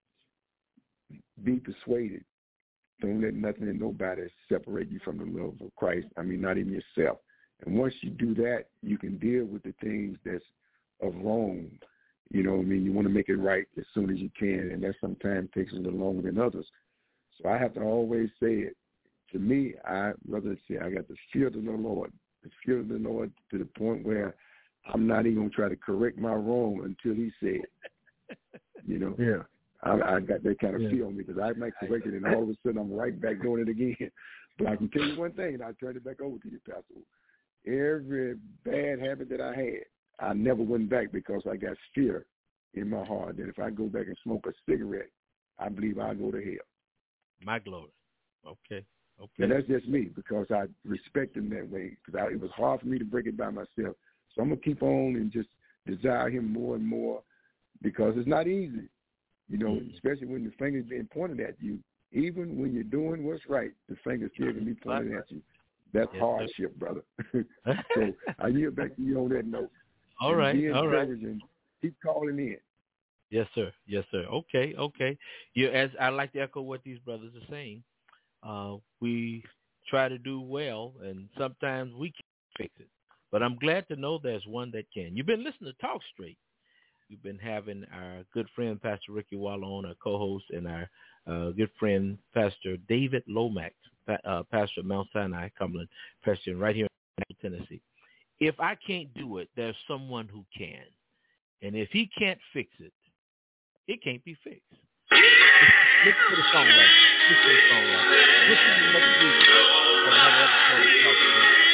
be persuaded. Don't let nothing and nobody separate you from the love of Christ. I mean, not even yourself. And once you do that, you can deal with the things that's of wrong. You know what I mean? You want to make it right as soon as you can, and that sometimes takes a little longer than others. So I have to always say it. To me, I rather say I got the fear of the Lord, the fear of the Lord to the point where I'm not even going to try to correct my wrong until he said it. You know? Yeah. I, I got that kind of yeah. feel on me because I might correct it, and all of a sudden I'm right back doing it again. But I can tell you one thing, and I'll turn it back over to you, Pastor. Every bad habit that I had, I never went back because I got fear in my heart that if I go back and smoke a cigarette, I believe I'll go to hell. My glory. Okay. Okay. And that's just me because I respect him that way because it was hard for me to break it by myself. So I'm going to keep on and just desire him more and more because it's not easy. You know, mm-hmm. especially when the finger's being pointed at you. Even when you're doing what's right, the finger's still going to be pointed at you. That's yes, hardship, sir. Brother. So I yield back to you on that note. All and right, be all right. And keep calling in. Yes, sir. Yes, sir. Okay, okay. You, as I like to echo what these brothers are saying, uh, we try to do well, and sometimes we can't fix it. But I'm glad to know there's one that can. You've been listening to Talk Straight. We've been having our good friend, Pastor Ricky Waller, on, our co-host, and our uh, good friend, Pastor David Lomax, uh, pastor of Mount Sinai, Cumberland, Preston, right here in Tennessee. If I can't do it, there's someone who can. And if he can't fix it, it can't be fixed. Listen to the song right. Listen to the song right. Listen to next week for another episode of Talk Straight.